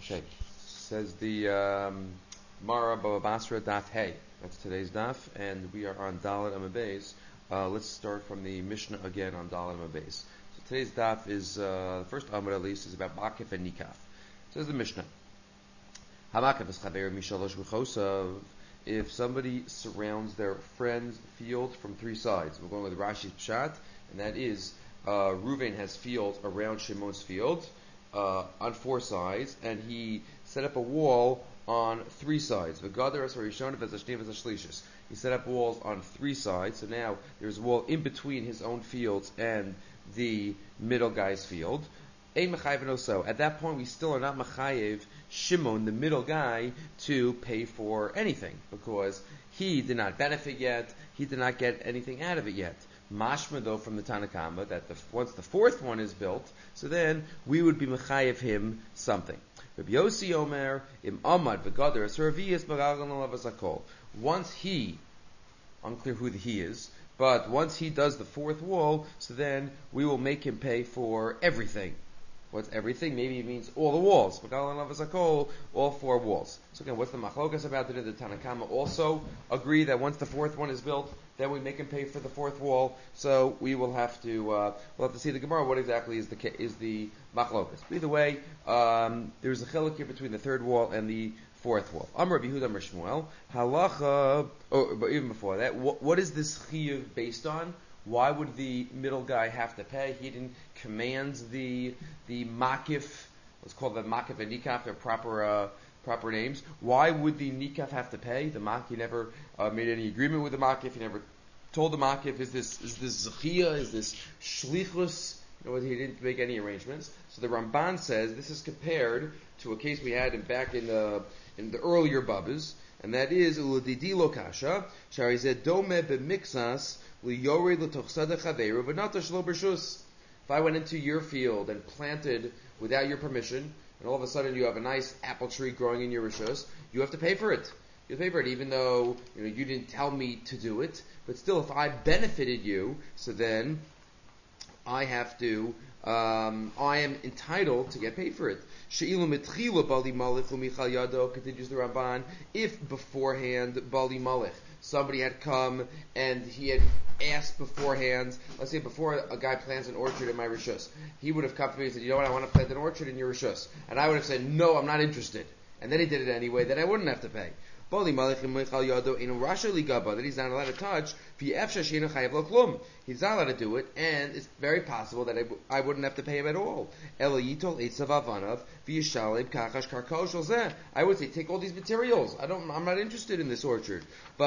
Okay. Says the Mara Baba Basra Daf Hey. That's today's daf, and we are on Dalet Amabez. Let's start from the Mishnah again on Dalet Amabez. So today's daf is the first Amud at least is about Makif and Nikaf. Says the Mishnah. Hamakif is Chaver Mishalosh V'chosav. If somebody surrounds their friend's field from three sides, we're going with Rashi's Pshat, and that is Reuven has field around Shimon's field on four sides, and he set up a wall on three sides. He set up walls on three sides, so now there's a wall in between his own fields and the middle guy's field. At that point, we still are not mechayev Shimon, the middle guy, to pay for anything, because he did not benefit yet, he did not get anything out of it yet. Mashma, though, from the Tanakama, that once the fourth one is built, so then we would be mechayev him something. Rabbi Yossi Omer, Im Amad v'Gader Asuravias B'Gagan Lavazakol. Once he, unclear who the he is, but once he does the fourth wall, so then we will make him pay for everything. What's everything? Maybe it means all the walls. All four walls. So again, what's the machlokas about it? The Tanakama also agree that once the fourth one is built, then we make him pay for the fourth wall. So we will have to see the Gemara. What exactly is the machlokas? Either way, there's a chiluk here between the third wall and the fourth wall. Amar Rabbi Yehuda Amar Shmuel halacha. But even before that, what is this chiyuv based on? Why would the middle guy have to pay? He didn't command the makif. Let's call the makif and nikaf their proper names. Why would the nikaf have to pay? The makif never made any agreement with the makif. He never told the makif, is this zechiyah? Is this shlichus? He didn't make any arrangements. So the Ramban says this is compared to a case we had back in the earlier babas, and that is uladidi lokasha sharized dome b'mixas. If I went into your field and planted without your permission, and all of a sudden you have a nice apple tree growing in your rishus, you have to pay for it. You have to pay for it, even though you didn't tell me to do it. But still, if I benefited you, so then I have to. I am entitled to get paid for it. Continues the Ramban. If beforehand Bali Malich, somebody had come and he had asked beforehand, let's say before a guy plants an orchard in my rishus, he would have come to me and said, you know what, I want to plant an orchard in your rishus. And I would have said, no, I'm not interested. And then he did it anyway, then I wouldn't have to pay. That he's not allowed to touch. He's not allowed to do it, and it's very possible that I wouldn't have to pay him at all. I would say, take all these materials. I'm not interested in this orchard.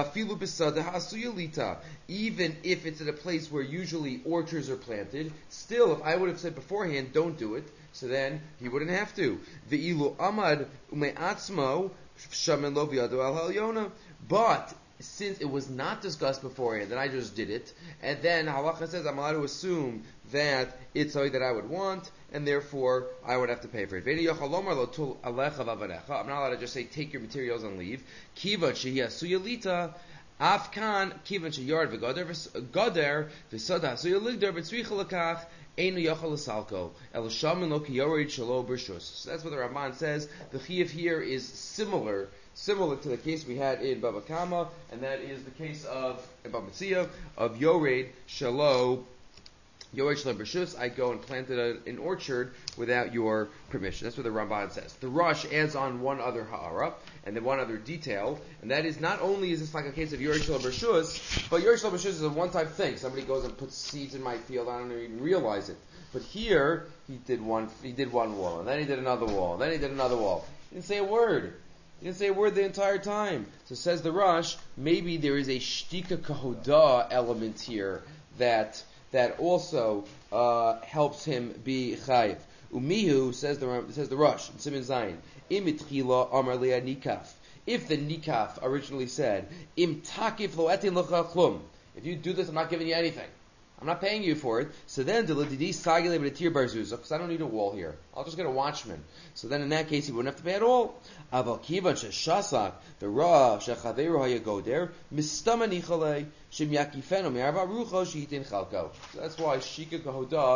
Even if it's at a place where usually orchards are planted, still, if I would have said beforehand, don't do it, so then he wouldn't have to. But since it was not discussed beforehand, then I just did it, and then halacha says I'm allowed to assume that it's something that I would want, and therefore I would have to pay for it. I'm not allowed to just say take your materials and leave. Afkan kivan sheyard v'gader v'sada suyaligder v'tzricha lakach einu yachal l'salko el shamin lo ki yored shelo b'rshus. So that's what the Ramban says. The chiyuv here is similar to the case we had in Baba Kama, and that is the case of Baba Metzia of yored shelo b'rshus. I go and planted an orchard without your permission. That's what the Ramban says. The Rosh adds on one other ha'ara, and then one other detail, and that is not only is this like a case of yored shelo b'rshus, but yored shelo b'rshus is a one-time thing. Somebody goes and puts seeds in my field, I don't even realize it. But here, he did one wall, and then he did another wall, and then he did another wall. He didn't say a word. He didn't say a word the entire time. So says the Rosh, maybe there is a shtika kahoda element here that also helps him be chayiv. Umihu says the Rosh in Siman Zayin. Imitchila amar le'a nikaf. If the nikaf originally said im takif lo etin lecha klum, if you do this, I'm not giving you anything. I'm not paying you for it. So then, because I don't need a wall here. I'll just get a watchman. So then in that case, he wouldn't have to pay at all. The Ra, Shechaveru Hayagoder, Mistamanichale, Shim Yakifeno, Me'arva Rucho, Shehitin Chalko. So that's why Shika Kahoda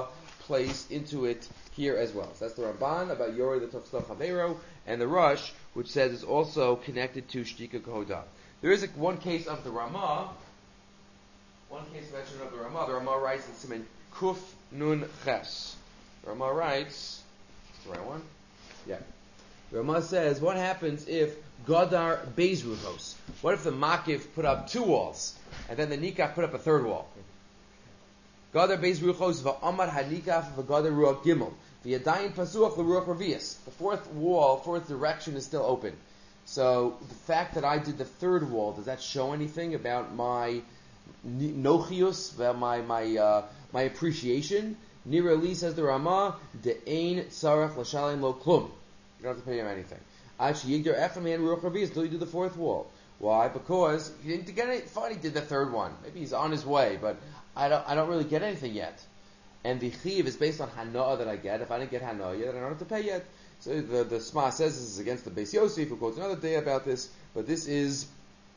place into it here as well. So that's the Ramban about Yori the Tofslo Chavero, and the Rush, which says it's also connected to Shtika Kohoda. There is one case of the Ramah, one case mentioned of the Ramah. The Ramah writes in Siman Kuf Nun Ches. The Ramah writes, the right one? Yeah. The Ramah says, what happens if Godar Beis Ruchos? What if the Makif put up 2 walls, and then the Nikaf put up a 3rd wall? Godar Beis Ruchos va'amar hanikaf v'godar ruach gimel v'yadayin pasuach l'ruach revius. The 4th wall, 4th direction is still open. So the fact that I did the 3rd wall, does that show anything about my nochius, about my appreciation? Nira Li says the Ramah, de'ein tzarach l'shalim lo klum. You don't have to pay him anything. Actually, yigdar echaman ruach revius till you do the 4th wall. Why? Because he didn't get it. Fine, he did the 3rd one. Maybe he's on his way, but I don't really get anything yet. And the chiv is based on hana'ah that I get. If I didn't get hana'ah yet, then I don't have to pay yet. So the Sma says this is against the Beis Yosef, who quotes another day about this, but this is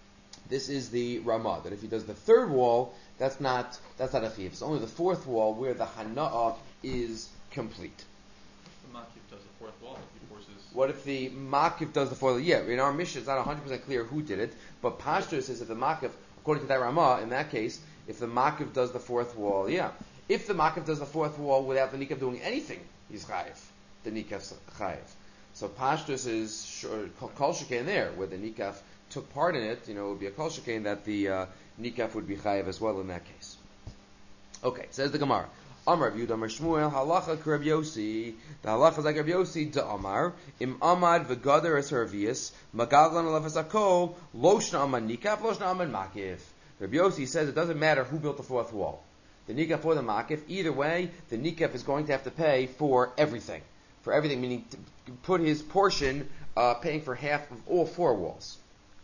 the Ramah, that if he does the 3rd wall, that's not a chiv. It's only the 4th wall where the hana'ah is complete. The Makif does the 4th wall if he forces. What if the Makif does the 4th wall? Yeah, in our Mishnah it's not 100% clear who did it, but Pashtur says that the Makif, according to that Ramah, in that case, if the Makif does the 4th wall, yeah. If the Makif does the 4th wall without the Nikaf doing anything, he's chayiv. The Nikaf's chayiv. So Pashtus is kol shekain there, where the Nikaf took part in it, it would be a kol shekain that the Nikaf would be chayiv as well in that case. Okay, says the Gemara. Amar Yehuda Amar Shmuel halacha k'Rab Yosi. The halacha is like Rab Yosi da Amar im Amad v'Gader es Hervius Magalgan alefas akol loshna Amad Nikaf loshna Amad Makif. Rabbi Yossi says it doesn't matter who built the 4th wall, the Nikaf or the Makif. Either way, the Nikaf is going to have to pay for everything. For everything, meaning to put his portion, paying for half of all 4 walls.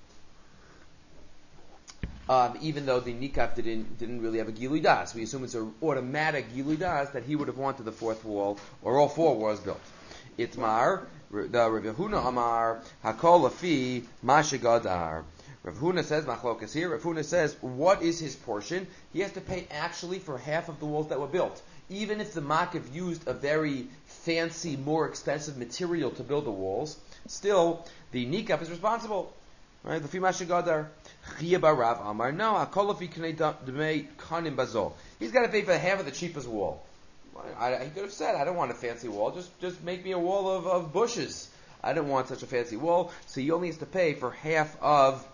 Even though the Nikaf didn't really have a Gilui Das. We assume it's an automatic Gilui Das that he would have wanted the 4th wall, or all 4 walls built. Itmar, the Rav Yehuna Amar, Hakol Lafi, Mashigadar. Rav Huna says, Machlokas here, Rav Huna says, what is his portion? He has to pay actually for half of the walls that were built. Even if the Makif used a very fancy, more expensive material to build the walls, still, the Nikaf is responsible. Right? The Fimash Gadar. Chia Barav Amar, no, Akolafi Knei Dmei Kanim Bazol. He's got to pay for half of the cheapest wall. He could have said, I don't want a fancy wall, just make me a wall of bushes. I don't want such a fancy wall, so he only has to pay for half of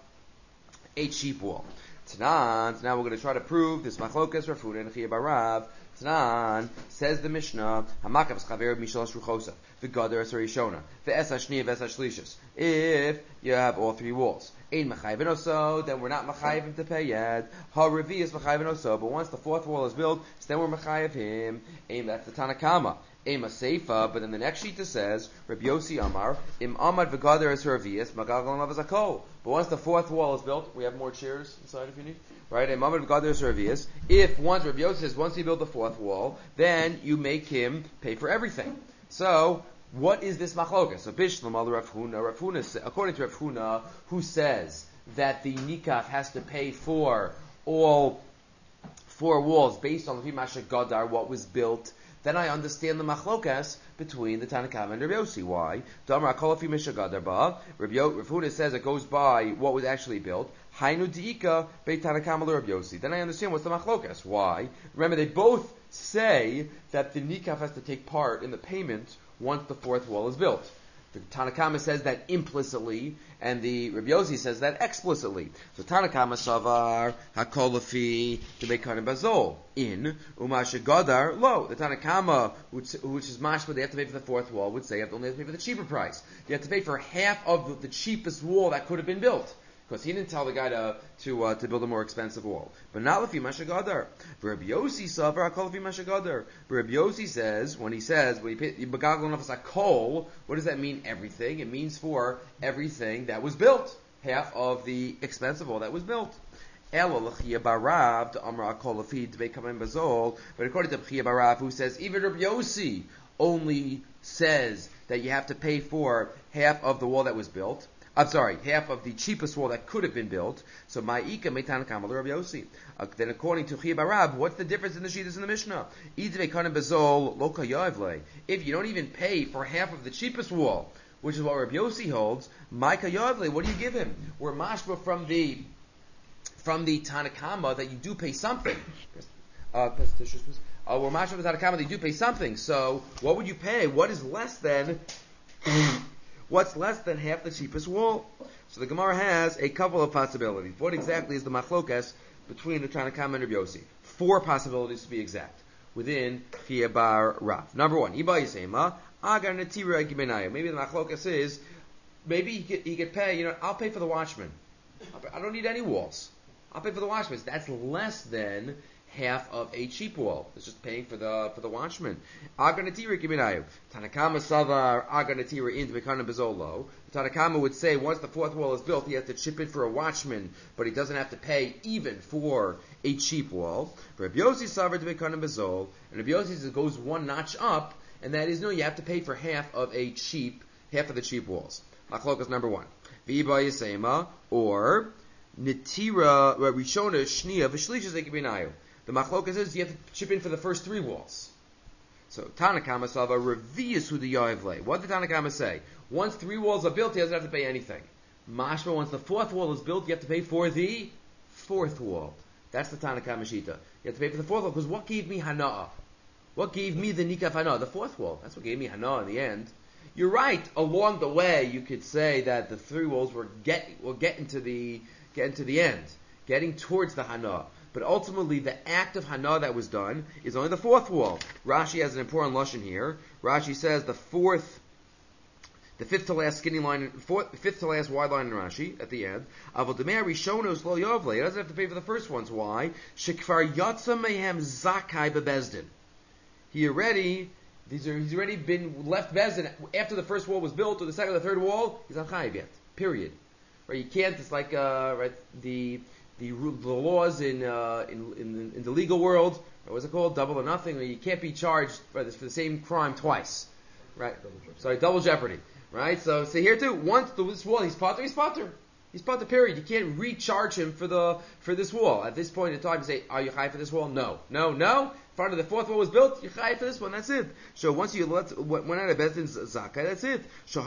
a cheap wall. Tanan, now we're going to try to prove this machlokas Rav Huna and Chia Barav. Tanan, says the Mishnah, Hamakav Chaver Mishal Shruchosa, V'Gader Asar Yishona, V'Es Hashni, V'Es Hashlishis. If you have all 3 walls, Ein Machayvin Oso, then we're not Machayvim to pay yet. Ha Revi is Machayvin Oso, but once the 4th wall is built, so then we're Machayev him. That's the Tanakama. Ema Seifa, but in the next sheet it says, Rabbi Yossi Amar, Im Amad V'Gader Asar Revius, Magagal Avazakol. But once the 4th wall is built, we have more chairs inside if you need. Right? Im Amad V'Gader Asar Revius. If once Rabbi Yossi says, once he built the 4th wall, then you make him pay for everything. So, what is this machlokas? So Bishlam al Rav Huna, according to Rav Huna, who says that the Nikaf has to pay for all 4 walls based on the Fimasha Gadar, what was built, then I understand the machlokas between the Tanakama and Rabbi Yossi. Why? Damar Akol Fimasha Gadar ba. Rav Huna says it goes by what was actually built. Hainu Diika Beit Tanakama Rabbi Yossi. Then I understand what's the machlokas. Why? Remember, they both say that the Nikaf has to take part in the payment once the 4th wall is built. The Tanakama says that implicitly, and the Rabbi Yossi says that explicitly. So Tanakama Savar Hakolafi Debekanim Bazol in Umasha Gadar Lo. The Tanakama, which is mashma, they have to pay for the 4th wall, would say you have to only have to pay for the cheaper price. You have to pay for half of the cheapest wall that could have been built. Because he didn't tell the guy to build a more expensive wall. But not Lefi Mashagadar. Rabbi Yossi Savar Akol Lefi Mashagadar. Rabbi Yossi says, when he says, Akol, what does that mean, everything? It means for everything that was built. Half of the expensive wall that was built. But according to Chia Barav, who says, even Rabbi Yossi only says that you have to pay for half of the wall that was built, I'm sorry, half of the cheapest wall that could have been built. So ma'ika meitan kamal Rabbi Yossi. Then according to Chiya Barab, what's the difference in the Shittas in the Mishnah? If you don't even pay for half of the cheapest wall, which is what Rabbi Yossi holds, Maika Yavle, what do you give him? We're mashma from the Tanakama that you do pay something. We're mashma from the Tanakama that you do pay something. So what would you pay? What is less than what's less than half the cheapest wall? So the Gemara has a couple of possibilities. What exactly is the machlokas between the Tanakama and Rabbi Yossi? 4 possibilities to be exact within Chiya Bar Rav. Number 1, Iba Yisema Agar Netira Gibenayu. Maybe the machlokas is maybe he could pay. I'll pay for the watchman. I don't need any walls. I'll pay for the watchman. That's less than half of a cheap wall. It's just paying for the watchman. Agar Netira Gibenayu. Tanakama Savar Agar Netira in Bekana Bezolo. Tanakama would say once the 4th wall is built, he has to chip in for a watchman, but he doesn't have to pay even for a cheap wall. For Rabbi Yossi Savar to Bekana Bezol, and Rabbi Yossi goes one notch up, and that is, no, you have to pay for half of the cheap walls. Machlokas number 1. V'iba Yisema, or Nitira Rishona Shnia V'Shlishas Ekibinayu. The machlokas is you have to chip in for the first 3 walls. So Tanakama Sava Revius Hu the Yoivle. What did Tanakama say? Once 3 walls are built, he doesn't have to pay anything. Mashma, once the 4th wall is built, you have to pay for the 4th wall. That's the Tanakama Shita. You have to pay for the 4th wall, because what gave me Hana'ah? What gave me the Nikaf Hana'ah? The 4th wall. That's what gave me Hana'ah in the end. You're right. Along the way, you could say that the 3 walls will get into the end, getting towards the Hana'ah. But ultimately, the act of Hana that was done is only the 4th wall. Rashi has an important lashon here. Rashi says the 5th to last skinny line, 5th to last wide line in Rashi at the end. Avol demei rishonos lo yovle. He doesn't have to pay for the first ones. Why? Shekfar yatsa mehem zakai bebezdin. He's already been left bezdin after the first wall was built, or the second or the third wall. He's not chayiv yet. Period. Right? You can't. It's like the laws in the legal world, what's it called? Double or nothing. You can't be charged for the same crime twice, right? Double jeopardy, right? So here too, once this wall, he's potter. He's potter. Period. You can't recharge him for this wall. At this point in time, you say, "Are you high for this wall?" No. Part of the 4th wall was built. You're high for this one. That's it. So once you went out of Bezdin's zakai, that's it.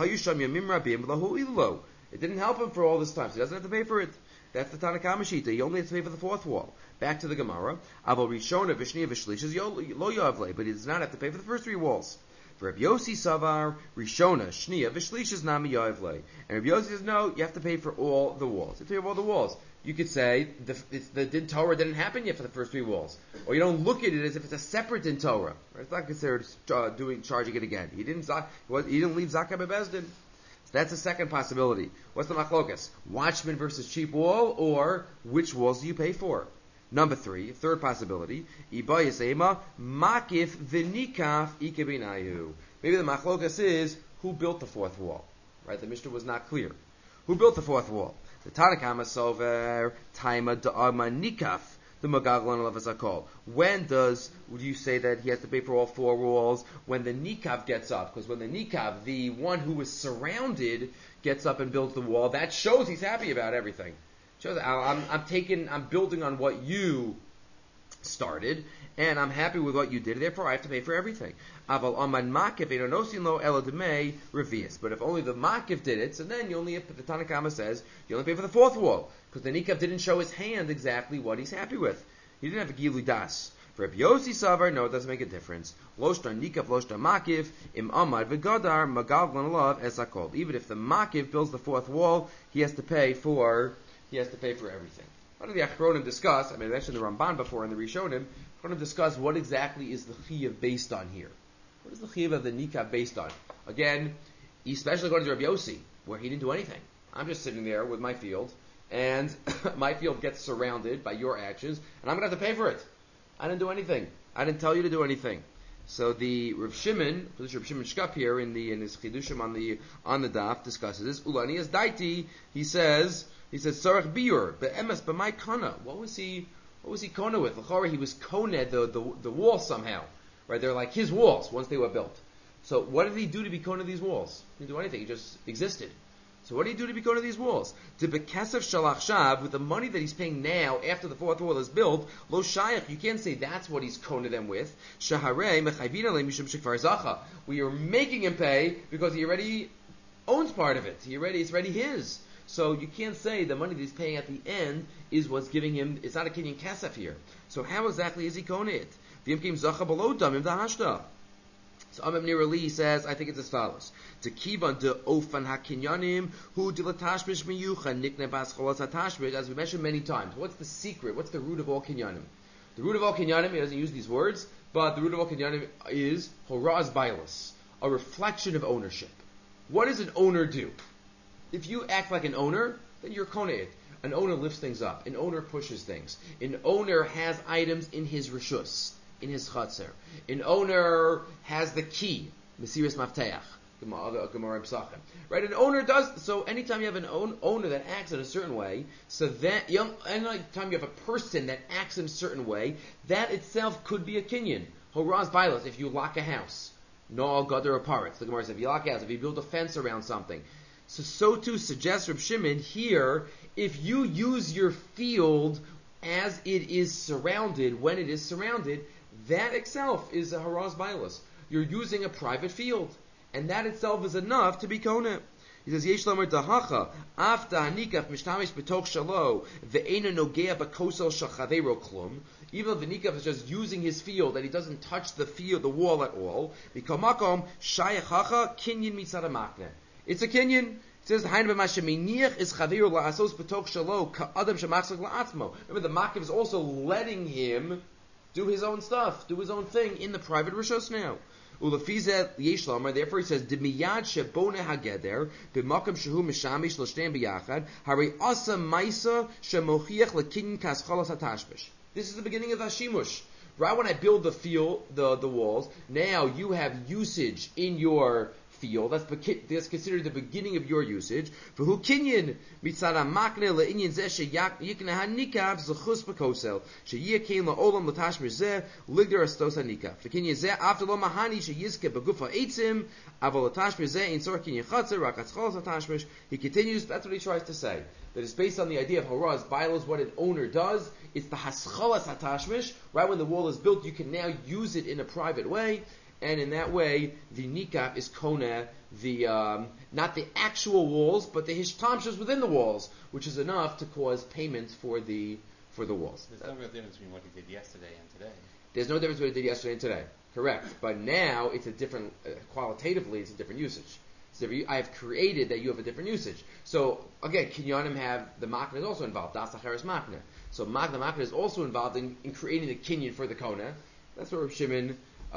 It didn't help him for all this time, so he doesn't have to pay for it. That's the Tanakama Shita. He only has to pay for the 4th wall. Back to the Gemara. Avol Rishona Vishniya V'Shlishas Lo Yavle, but he does not have to pay for the first 3 walls. For Rabbi Yossi Savar Rishona Shniya V'Shlishas Nami Yavle, and Rabbi Yossi says no, you have to pay for all the walls. You have to pay for all the walls. You could say the Din Torah didn't happen yet for the first 3 walls, or you don't look at it as if it's a separate Din Torah. Right? It's not considered charging it again. He didn't leave Zakah Bebezdin. That's the second possibility. What's the machlokas? Watchman versus cheap wall, or which walls do you pay for? Number 3, third possibility. Iba Yisema Makif V'Nikaf Ikebinayu. Maybe the machlokas is who built the 4th wall. Right? The Mishnah was not clear. Who built the 4th wall? The Tanakama Sover Taima Da'ama Nikaf. The Magaglon Levazakol. When would you say that he has to pay for all 4 walls? When the Nikav gets up. Because when the Nikav, the one who is surrounded, gets up and builds the wall, that shows he's happy about everything. Shows I'm building on what you started, and I'm happy with what you did, therefore I have to pay for everything. But if only the Makif did it, so then the Tanakama says, you only pay for the 4th wall, because the Nikav didn't show his hand exactly what he's happy with. He didn't have a Gilu Das. For Rabbi Yossi Savar, no, it doesn't make a difference. Loshta Nikav, Loshta Makif, Im Amad V'Gadar, Magalglan Love, Esakol. Even if the Makif builds the 4th wall, he has to pay for everything. What do the Achronim discuss? I mentioned the Ramban before in the Rishonim. Achronim discuss what exactly is the Chiyav based on here. What is the Chiyav of the Nikav based on? Again, especially according to Rabbi Yossi, where he didn't do anything. I'm just sitting there with my field, and my field gets surrounded by your actions, and I'm going to have to pay for it. I didn't do anything. I didn't tell you to do anything. So the Rav Shimon Shkap here in his Chidushim on the daf discusses this. Ulani as daiti, he says Sarach Biur, be'emes b'may kana. What was he kona with? L'chora, he was koned the wall somehow. Right? They're like his walls once they were built. So what did he do to be koned these walls? He didn't do anything. He just existed. So what do you do to be going to these walls? To bekesef shalach shav, with the money that he's paying now after the fourth wall is built, lo shayach, you can't say that's what he's kona them with. Shaharei mechayvin alei mishum shekvar zacha. We are making him pay because he already owns part of it. It's already his. So you can't say the money that he's paying at the end is what's giving him, it's not a kinyan kesef here. So how exactly is he kona it? V'im kim zacha below damim dahashta. So Amem Nirali says, I think it's as follows. To kivan de ofan hakinyanim hu dilatashmish miyucha nikne bas cholas hatashmish, as we mentioned many times. What's the secret? What's the root of all kinyanim? The root of all kinyanim, he doesn't use these words, but the root of all kinyanim is horaz bailus, a reflection of ownership. What does an owner do? If you act like an owner, then you're koneit. An owner lifts things up. An owner pushes things. An owner has items in his rishus, in his chatzar. An owner has the key, Mesiris Mafteach, Gemara Psachim. Right? An owner does, so anytime you have an owner that acts in a certain way, so that, anytime you have a person that acts in a certain way, that itself could be a kinyan. Horaz Bailos, if you lock a house. No Gadar Aparitz. The Gemara says, if you lock a house, if you build a fence around something. So too suggests Reb Shimon here, if you use your field as it is surrounded, when it is surrounded, that itself is a haraz bailas. You're using a private field, and that itself is enough to be kona. He says, Yesh lamer dahacha afta hanikaf mishtamish betoch shalo ve'ena nogea bakosel shachavero klum. Even though the nikaf is just using his field, and he doesn't touch the field, the wall at all. Bikomakom shayachacha kinyan mitzad makne. It's a kinyan. It says, remember, the Makiv is also letting him do his own stuff, do his own thing in the private rishos now. Therefore he says, this is the beginning of Hashimush. Right when I build the walls, now you have usage in your field. That's considered the beginning of your usage. For who kinyan mitzara makne le'inyan zeh sheyikne hanikav zechus bekosel sheyikein la'olam l'tashmish zeh ligder astos hanikav. For kinyan zeh after lo mahani sheyizke begufa eitzim aval l'tashmish zeh in sor kinyan chatzer rakatz cholos l'tashmish. He continues. That's what he tries to say. That it's based on the idea of haraz bailos. What an owner does, it's the hascholas hatashmish. Right when the wall is built, you can now use it in a private way. And in that way, the nikaf is kona, not the actual walls, but the hishtamshas within the walls, which is enough to cause payment for the walls. There's no real difference between what he did yesterday and today. There's no difference between what he did yesterday and today. Correct. But now, it's a different, qualitatively, it's a different usage. So I have created that you have a different usage. So, again, kinyanim have, the makna is also involved, das acheres makna. So the makna is also involved in creating the kinyan for the kona. That's what Rav Shimon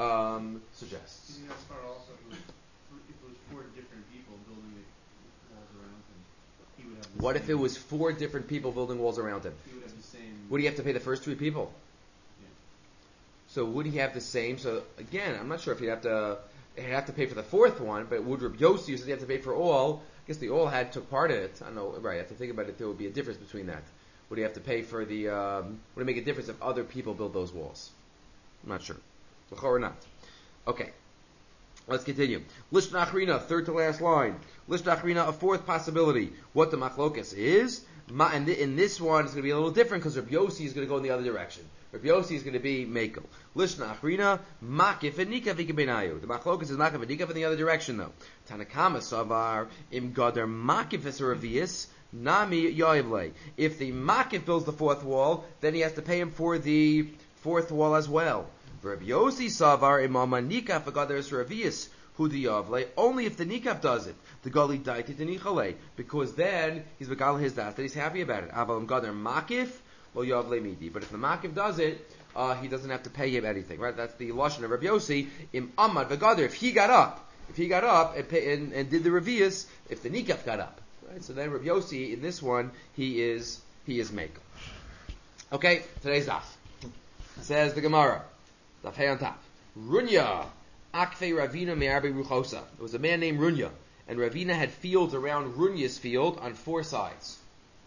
suggests. That's part also, if it was four different people building the walls around him, he would have the What same, if it was four different people building walls around him? he would have the same... Would he have to pay the first three people? Yeah. So would he have the same? So again, I'm not sure if he'd have to pay for the fourth one, but would Reb Yossi said he had to pay for all? I guess they all took part in it. I don't know, right, I have to think about it, there would be a difference between that. Would he have to pay for the, would it make a difference if other people build those walls? I'm not sure. Or not. Okay. Let's continue. Lishna Achrina, third to last line. Lishna Achrina, a fourth possibility. What the machlokas is. And in this one, it's going to be a little different because Rabbi Yossi is going to go in the other direction. Rabbi Yossi is going to be Mekel. Lishna Achrina, Makif and Nikav Ikabenayu. The machlokas is Makif and Nikav in the other direction though. Tanakama Savar, Im Gadar Makif Esaravias, Nami Yoivle. If the Makif builds the fourth wall, then he has to pay him for the fourth wall as well. Rabbi Yossi Savar Imama Nikaf Agaderes Ravius Hudiyavle, only if the Nikaf does it. The Gali Daiti Nichale, because then he's Begal his das, that he's happy about it. Avalam Gader Makif, Lo Yavle Midi. But if the Makif does it, he doesn't have to pay him anything. Right? That's the Lashon of Rabbi Yossi. Im Amad Vagader, if he got up and did the Ravius, if the Nikaf got up. Right? So then Rabbi Yossi, in this one, he is Mekel. Okay, today's daf. Says the Gemara. Daf on top. Runya, Akfe Ravina Me'arbe Ruchosa. There was a man named Runya, and Ravina had fields around Runya's field on four sides.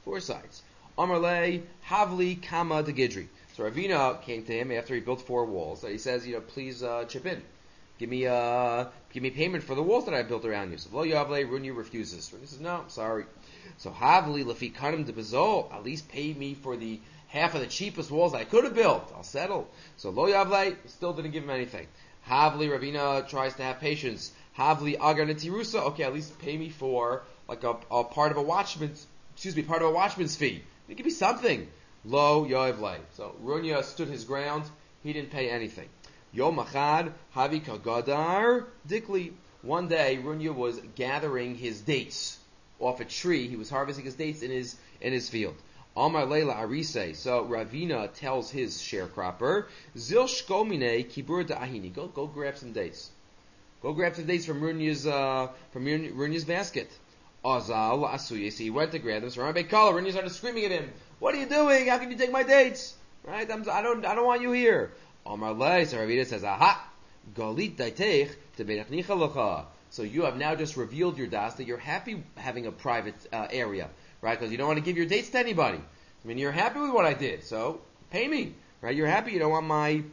Amarle, Havli, Kama, de Gidri. So Ravina came to him after he built four walls. He says, please chip in. Give me payment for the walls that I built around you. So Lo Yavle, Runya refuses. Runya says, no, I'm sorry. So Havli Lafi Kanim de Bezol, at least pay me for the half of the cheapest walls I could have built. I'll settle. So Lo Yavle still didn't give him anything. Havli Ravina tries to have patience. Havli Agar Netirusa, okay, at least pay me for like a part of a watchman's fee. Give me something. Lo Yavle. So Runya stood his ground. He didn't pay anything. Yom Achad Havi Kagadar Dikli. One day Runya was gathering his dates off a tree. He was harvesting his dates in his field. Amar Leila Arise. So Ravina tells his sharecropper, Zil Shkomine Kibur Da'ahini. Go grab some dates. Go grab some dates from Runya's basket. Azal Asuye. So he went to grab them. So Rabbi Kala, Runya started screaming at him. What are you doing? How can you take my dates? Right? I don't want you here. Amar Lei. So Ravina says, Aha, Galit Daitech Teberach Nichalacha. So you have now just revealed your das that you're happy having a private area, right? Because you don't want to give your dates to anybody. I mean, you're happy with what I did, so pay me, right? You're happy. You don't want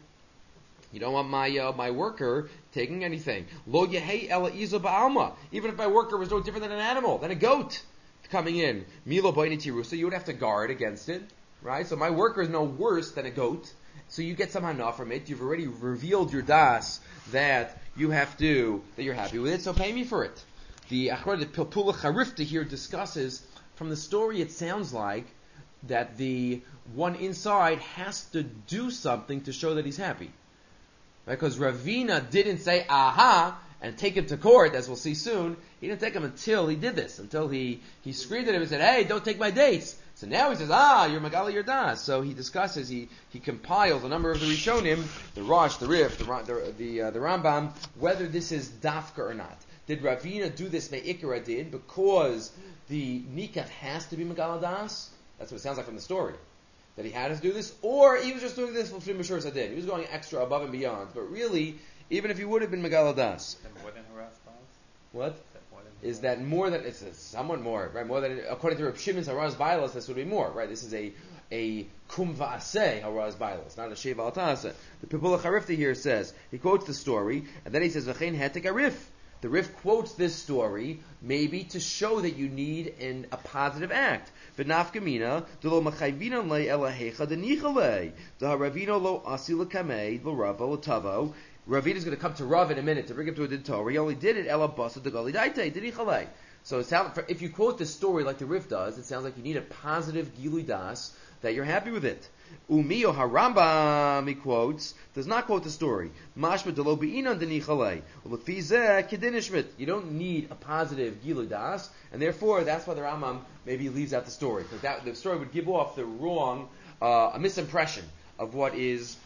my worker taking anything. Lo yehei ela izo ba'alma. Even if my worker was no different than an animal, than a goat coming in. Milo boini tirusa. You would have to guard against it, right? So my worker is no worse than a goat. So you get some hana from it. You've already revealed your das that you're happy with it, so pay me for it. The Pilpula Charifta here discusses, from the story it sounds like that the one inside has to do something to show that he's happy. Right? Because Ravina didn't say, aha, and take him to court, as we'll see soon. He didn't take him until he did this, until he screamed at him and said, hey, don't take my dates. So now he says, you're Magali Yardas. So he discusses, he compiles a number of the Rishonim, the Rosh, the Rif, the Rambam, whether this is Dafka or not. Did Ravina do this Me'ikra Din because the Nikach has to be Magali Yardas? That's what it sounds like from the story. That he had to do this, or he was just doing this for Mishur Sadin. He was going extra above and beyond. But really, even if he would have been Magali Yardas. Is that more than Haras Balas? What? Is that more than, it's somewhat more, right? More than, according to Reb Shimon's Haraz Bailas, this would be more, right? This is a kum va'aseh Haraz Bailas, not a sheva al ta'aseh. The Pipula Charifta here says, he quotes the story, and then he says, v'chein hetek arif. The Rif quotes this story, maybe to show that you need a positive act. V'nafkamina, d'lo machayvina le elahecha denichale, d'haravino lo asi l'kamei, l'rava l'tavo. Ravina is going to come to Rav in a minute to bring him to a din Torah. He only did it ela basa de gali daite did he chalei. So if you quote the story like the Rif does, it sounds like you need a positive gilui das that you're happy with it. Umiyo harambam, he quotes, does not quote the story. Mashma de lo beinan deni chalei. Ulefizeh kedinishmit. You don't need a positive gilui das, and therefore that's why the Rambam maybe leaves out the story, because the story would give off the wrong, a misimpression of what is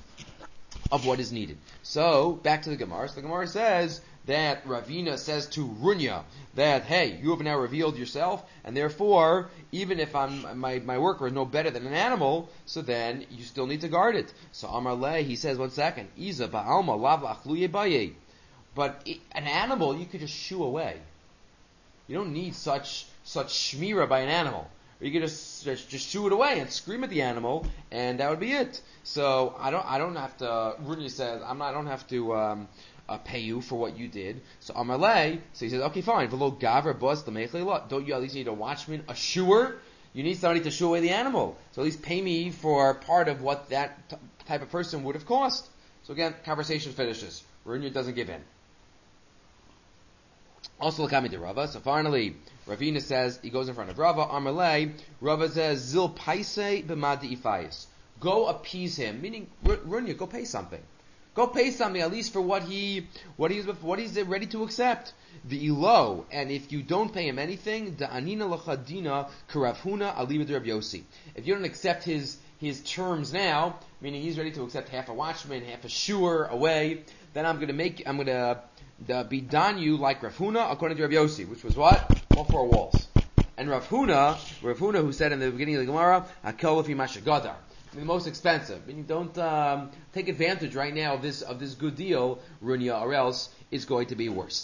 needed. So, back to the Gemara. So the Gemara says that Ravina says to Runya that, hey, you have now revealed yourself, and therefore, even if my worker is no better than an animal, so then you still need to guard it. So Amar Leh, he says, 1 second, Iza ba'alma lav achluye baye. But an animal, you could just shoo away. You don't need such shmira by an animal. Or you could just shoo it away and scream at the animal, and that would be it. So I don't have to. Runya says I don't have to pay you for what you did. So Amalei, so he says, okay, fine. V'lo gaver bus l'meichei. Don't you at least need a watchman, a shoer? You need somebody to shoo away the animal. So at least pay me for part of what that type of person would have cost. So again, conversation finishes. Runya doesn't give in. Also, Lakami de Rava. So finally, Ravina says, he goes in front of Rava, Amalei, Rava says, Zil paise b'madi ifayis. Go appease him, meaning, Runya, go pay something. Go pay something, at least for what he's ready to accept. The ilo, and if you don't pay him anything, the anina lachadina karavhuna alima Reb Yossi. If you don't accept his terms now, meaning he's ready to accept half a watchman, half a shoer away, then I'm going to be done you like Rav Huna according to Reb Yossi, which was what? All four walls. And Rav Huna who said in the beginning of the Gemara, Hakel lefi mashagadar, the most expensive. Meaning, don't take advantage right now of this good deal, Runya, or else it's going to be worse.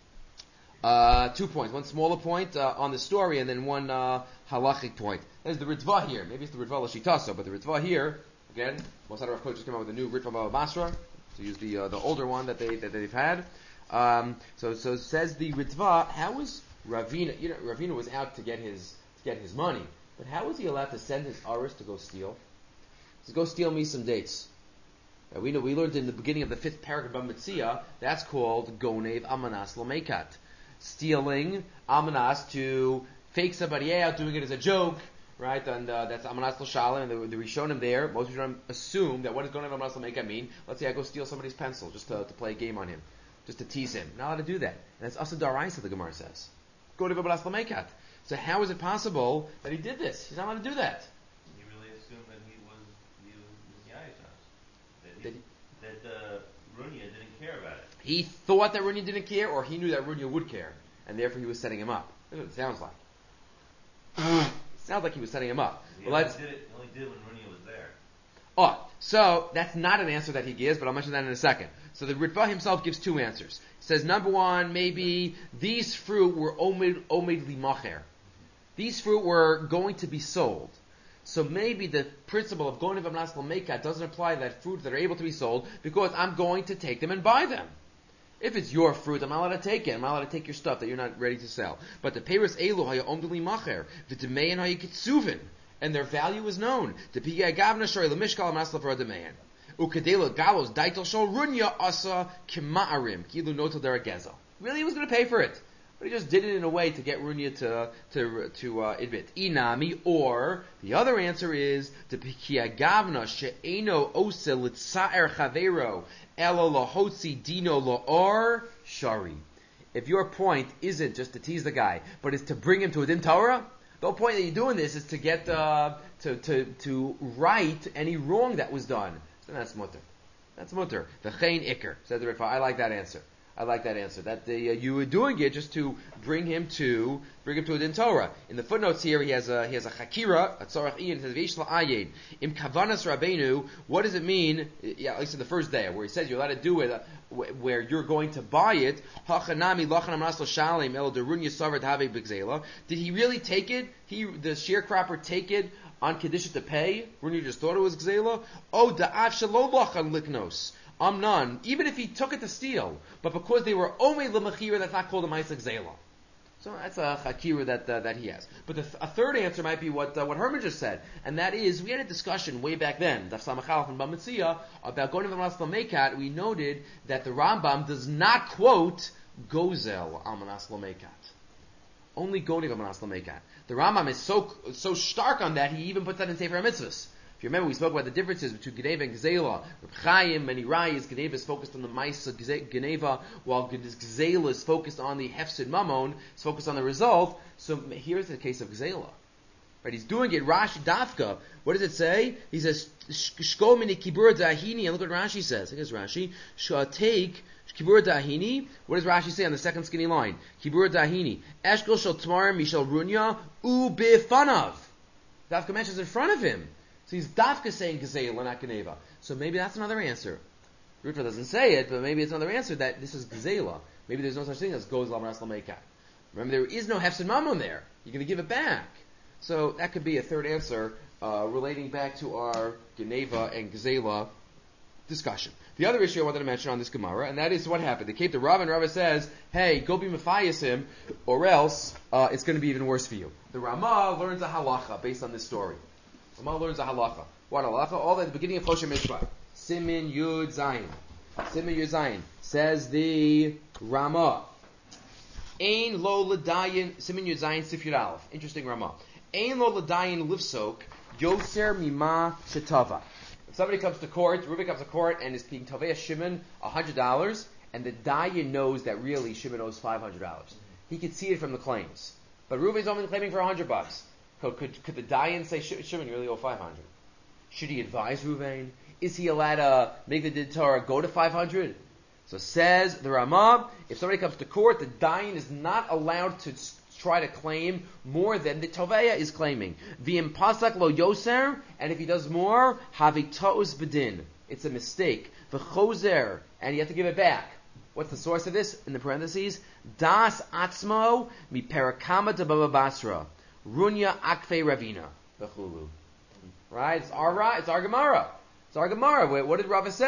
2 points. One smaller point on the story, and then one halachic point. There's the Ritva here. Maybe it's the Ritva Lashitasa, but the Ritva here, again, Mosad Rav Kodesh just came out with a new Ritva Baba Basra. So use the older one that they've had. So says the Ritva, how was Ravina? Ravina was out to get his money, but how was he allowed to send his aris to go steal? He says, go steal me some dates. Now, we learned in the beginning of the 5th paragraph of Mitzia, that's called Gonev Amanas Lamekat. Stealing Amanas to fake somebody out, doing it as a joke, right? And that's Amanas L'Shalem, and the Rishonim there, most Rishonim assume that what does Gonev Amanas Lamekat mean? Let's say I go steal somebody's pencil just to play a game on him, just to tease him. Not allowed to do that. And that's Asa Daraisa, the Gemara says. Gonev Amanas Lamekat. So how is it possible that he did this? He's not allowed to do that. You really assume that he was Yaitas. That Runya didn't care about it. He thought that Runya didn't care, or he knew that Runya would care, and therefore he was setting him up. That's what it sounds like. It sounds like he was setting him up. He only did when Runya was there. Oh, so that's not an answer that he gives, but I'll mention that in a second. So the Ritva himself gives 2 answers. He says, number one, maybe these fruit were omed limacher. These fruit were going to be sold. So maybe the principle of Gonev Amanas Lamekat doesn't apply to that fruit that are able to be sold, because I'm going to take them and buy them. If it's your fruit, I'm not allowed to take it. I'm not allowed to take your stuff that you're not ready to sell. But the Peiros Elu haya omdeli macher, v'demeyan haya kitzuvin, and their value is known. The Piyah Gavna Shari Lemishkal Amasla for a demeyan. Ukadela Galos Daitel Shal Runya Asa Kima'arim Kilu Notel Deragezel. Really, he was going to pay for it, but he just did it in a way to get Runya to admit. Inami, or the other answer is the Piyah Gavna She'eno Ose Litzaer Chavero Elo Lahotzi Dino La'or Shari. If your point isn't just to tease the guy, but is to bring him to a din Torah, the whole point that you're doing this is to get to right any wrong that was done. So that's mutter. That's mutter. The chein iker, said the Ritva. I like that answer. That you were doing it just to bring him to a din Torah. In the footnotes here, he has a chakira, a tzorach iyin. It says v'yesh la'ayin im kavanas rabbeinu. What does it mean? Yeah, at least in the first day, where he says you're allowed to do it, where you're going to buy it. Hachanami lachan amras l'shalim el derun yisavar d'havei b'gzela. Did he really take it? The sharecropper take it on kedusha to pay? Runya just thought it was gzela. Oh, da'av shelo lachan liknos. Amnon, even if he took it to steal, but because they were omei l'machira, that's not called a ma'aseh gzela. So that's a chakira that he has. But a third answer might be what Herman just said, and that is, we had a discussion way back then, Daf Samachalaf and Bamitzia, about Gonev Amanas Lamekat. We noted that the Rambam does not quote Gozel Amanas Lamekat. Only Gonev Amanas Lamekat. The Rambam is so stark on that, he even puts that in Sefer HaMitzvahs. If you remember, we spoke about the differences between Geneva and Gzela. Reb Chaim, many Rayas, Geneva is focused on the Maisa Geneva, while Gzela is focused on the Hefsid Mammon, is focused on the result. So here's the case of Gzela. Right, he's doing it, Rashi Dafka. What does it say? He says, Shko mini kibur dahini, and look what Rashi says. Here's Rashi. Take kibur dahini. What does Rashi say on the second skinny line? Kibur dahini. Eshkol shel tmar mishal runya u bifanav. Dafka mentions in front of him. So he's dafka saying Gzela, not Geneva. So maybe that's another answer. Ritva doesn't say it, but maybe it's another answer that this is Gzela. Maybe there's no such thing as Gozel Amanas Lamekat. Remember, there is no Hefsid Mammon there. You're going to give it back. So that could be a third answer relating back to our Geneva and Gzela discussion. The other issue I wanted to mention on this Gemara, and that is what happened. They came to Rav, and Rav says, hey, go be Matthias him, or else it's going to be even worse for you. The Ramah learns a halacha based on this story. Ramah learns a halacha. What halacha? All at the beginning of Choshen Mishpat. Simin Yud Zayin. Simin Yud Zayin. Says the Ramah. Ein lo l'dayin, Simin Yud Zayin Sif Yud Aleph. Interesting Ramah. Ein lo l'dayin livsok, yoser mima shetava. If somebody comes to court, Reuben comes to court and is being Taveh Shimon $100, and the dayan knows that really Shimon owes $500. He could see it from the claims. But Reuben's only claiming for $100. Could the dayan say, Shimon, you really owe 500? Should he advise Reuven? Is he allowed to make the Din Torah go to 500? So says the Ramah, if somebody comes to court, the dayan is not allowed to try to claim more than the Toveya is claiming. V'im pasak lo yoser, and if he does more, havi ta'us bedin. It's a mistake. V'chozer, and you have to give it back. What's the source of this? In the parentheses, das atzmo mi perakama de Baba Basra. Runya akfe ravina. Bechulu. Right? It's our Gemara. What did Rava say?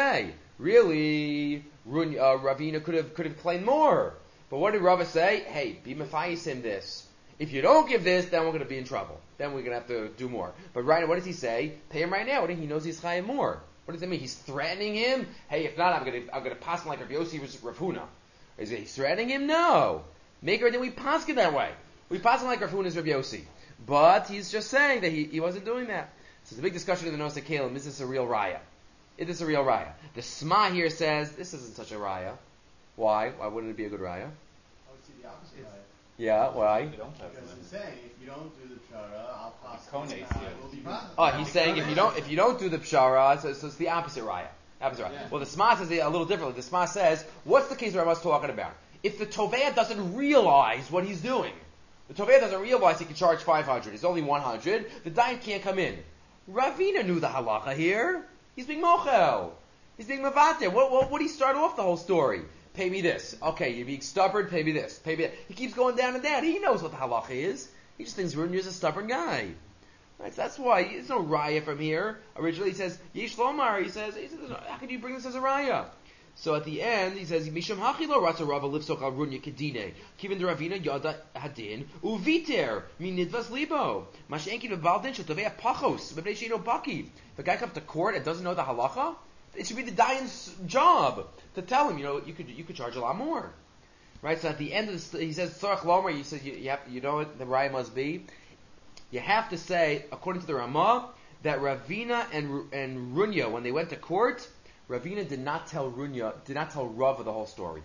really, Ravina could have claimed more. But what did Rava say? Hey, be mafayis him this. If you don't give this, then we're going to be in trouble. Then we're going to have to do more. But right now, what does he say? Pay him right now. He knows he's chayim more. What does that mean? He's threatening him? Hey, if not, I'm going to pass him like Rav Yossi versus Rav Huna. Is he threatening him? No. Make her, then we pass him that way. We pass him like Rav Huna's Rav Yossi. But he's just saying that he wasn't doing that. So it's a big discussion in the Nosei Kalim. Is this a real raya? Is this a real raya? The Sma here says this isn't such a raya. Why? Why wouldn't it be a good raya? I would see the opposite raya. Yeah, why? They don't have Because them. it's saying if you don't do the pshara, I'll pass Kones, it. yeah. Will be problem. Oh, he's saying if you don't do the pshara, so it's the opposite raya. Opposite raya. Yeah. Well, the Sma says it a little differently. The Sma says, what's the case Rava's talking about? If the Tovea doesn't realize what he's doing, the Tovea doesn't realize he can charge 500. It's only 100. The Dayan can't come in. Ravina knew the halacha here. He's being mochel. He's being mavater. What would he start off the whole story? Pay me this. Okay, you're being stubborn, pay me this. Pay me that. He keeps going down and down. He knows what the halacha is. He just thinks Runya is a stubborn guy. Right, so that's why there's no raya from here. Originally he says, Yesh Lomar. He says, how can you bring this as a raya? So at the end, he says, Misham hachilo ratza rava lifsok al runya kedine. Kivin de ravina yada hadin uviter min nidvas libo. Mashenki v'baldin shetovea pachos b'bnei sheino baki. If a guy comes to court and doesn't know the halacha, it should be the Dayan's job to tell him, you could charge a lot more. Right? So at the end of this, he says, Tzorach Lomer, he says, you know what the raya must be? You have to say, according to the Ramah, that Ravina and Runya, when they went to court, Ravina did not tell Rava the whole story.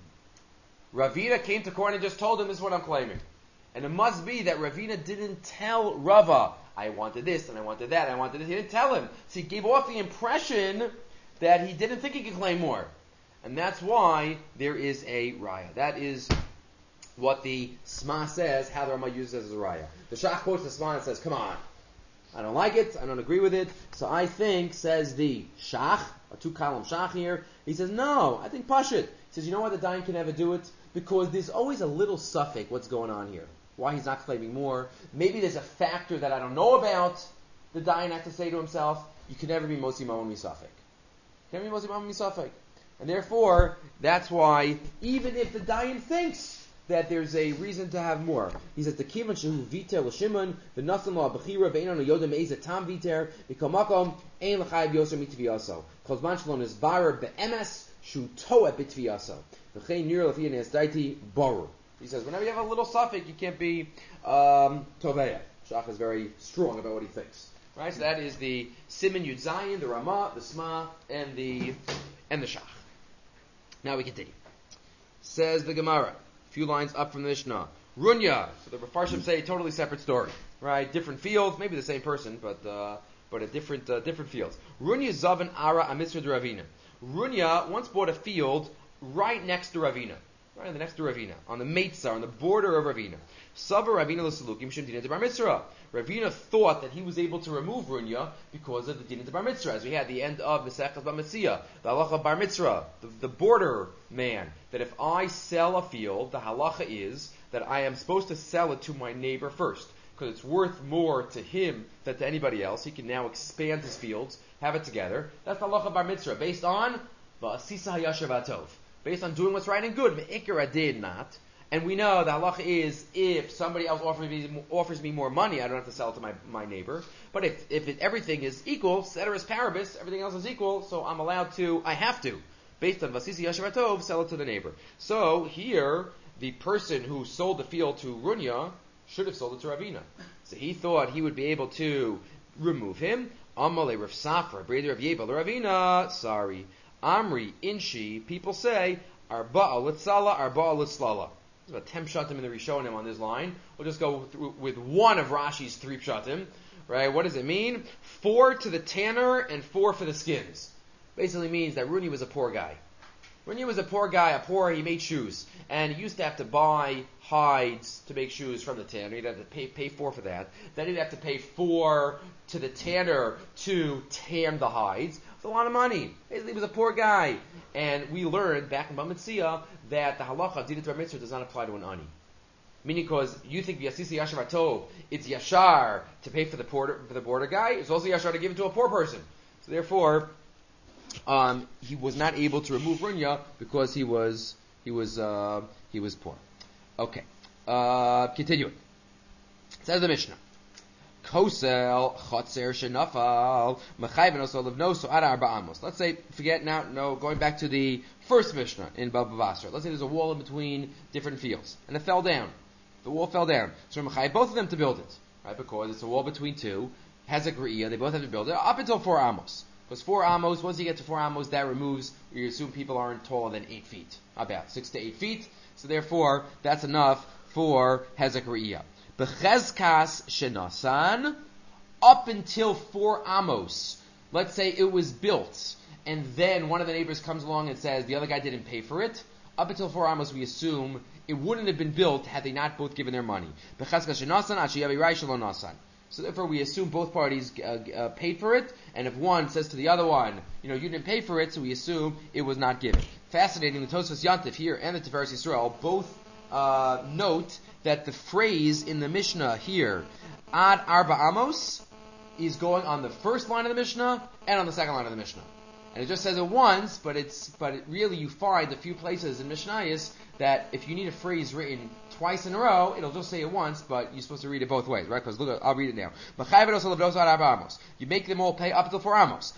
Ravina came to court and just told him, this is what I'm claiming. And it must be that Ravina didn't tell Rava, I wanted this, and I wanted that, and I wanted this. He didn't tell him. So he gave off the impression that he didn't think he could claim more. And that's why there is a raya. That is what the Sma says, how the Ramah uses it as a raya. The Shach quotes the Sma and says, come on, I don't like it, I don't agree with it, so I think, says the Shach, a two-column Shach here, he says, no, I think Pashit. He says, you know why the Dayan can never do it? Because there's always a little suffix what's going on here. Why he's not claiming more. Maybe there's a factor that I don't know about. The Dayan has to say to himself, you can never be Mosi Mamon Misafik. You can never be Mosi Mamon Misafik. And therefore, that's why, even if the Dayan thinks that there's a reason to have more, he says, the Kivan Shehu Viter L'Shimon, the Nasan La Bechira, Ve'enon Yodem Eza Tam Viter, V'Komakom, Ein L'Chayiv Yoser Mitviyaso. Kozman Shalom is Barer Be'emes, Shu Toa Bitviyaso. V'chein Nir L'Fiyan Esdaiti Boru. He says, whenever you have a little suffix, you can't be Toveya. Shach is very strong about what he thinks. Right? So that is the Siman Yud Zayin, the Ramah, the Sma, and the Shach. Now we continue. Says the Gemara, a few lines up from the Mishnah. Runya. So the Mefarshim say a totally separate story. Right? Different fields, maybe the same person, but a different fields. Runya Zavan Ara Amitzra de Ravina. Runya once bought a field right next to Ravina. Right next to Ravina, on the Meitzah, on the border of Ravina. Sava Ravina l'Salukim Shem Dinah de Bar Mitzvah. Ravina thought that he was able to remove Runya because of the Dinah de Bar Mitzvah, as we had the end of Mesechus Bamitzia, the halacha Bar Mitzvah, the border man. That if I sell a field, the halacha is that I am supposed to sell it to my neighbor first, because it's worth more to him than to anybody else. He can now expand his fields, have it together. That's the halacha Bar Mitzvah, based on V'asisa hayasher v'atov. Based on doing what's right and good. Me'ikar did not. And we know the halacha is if somebody else offers me more money, I don't have to sell it to my neighbor. But if everything is equal, ceteris paribus, everything else is equal, so I have to, based on Vasisi Yashavatov, sell it to the neighbor. So here, the person who sold the field to Runya should have sold it to Ravina. So he thought he would be able to remove him. Amale Rav Safra, Breder of Yebel, Ravina, sorry. Amri, Inshi, people say, Arba'a Litzala, Arba'a Litzlala. There's about 10 pshatim in the Rishonim on this line. We'll just go through with one of Rashi's 3 pshatim. Right? What does it mean? 4 to the tanner and 4 for the skins. Basically means that Runi was a poor guy. Runi was a poor guy, he made shoes. And he used to have to buy hides to make shoes from the tanner. He'd have to pay 4 for that. Then he'd have to pay 4 to the tanner to tan the hides. It's a lot of money. Basically, he was a poor guy. And we learned back in Bamitzia that the halacha of Dinah Bar Mitzvah does not apply to an ani. Meaning, because you think Yasisi Yashar Atov, it's Yashar to pay for the border guy, it's also Yashar to give it to a poor person. So therefore, he was not able to remove runya because he was poor. Okay, continuing. Says the Mishnah. Kosel chotzer shenafal mechayven also levnoso ad arba amos. Let's say, forget now, no, going back to the first Mishnah in Bava Basra. Let's say there's a wall in between different fields, and it fell down. The wall fell down. So mechayv both of them to build it, right? Because it's a wall between two, has a griyah, they both have to build it up until 4 amos. Because 4 amos, once you get to 4 amos, that removes, you assume people aren't taller than 8 feet, about 6 to 8 feet. So therefore, that's enough for hezek griyah. Bechezkas shenasan, up until 4 amos. Let's say it was built, and then one of the neighbors comes along and says the other guy didn't pay for it. Up until 4 amos, we assume it wouldn't have been built had they not both given their money. Bechezkas shenasan achi yavi rai shelo nasan. So therefore, we assume both parties paid for it, and if one says to the other one, you didn't pay for it, so we assume it was not given. Fascinating. The Tosfos Yantif here and the Tiferes Yisrael both note that the phrase in the Mishnah here, ad arba amos, is going on the first line of the Mishnah and on the second line of the Mishnah. And it just says it once, but really you find a few places in Mishnayos that if you need a phrase written twice in a row, it'll just say it once, but you're supposed to read it both ways, right? Because look, I'll read it now. You make them all pay up until 4 amos.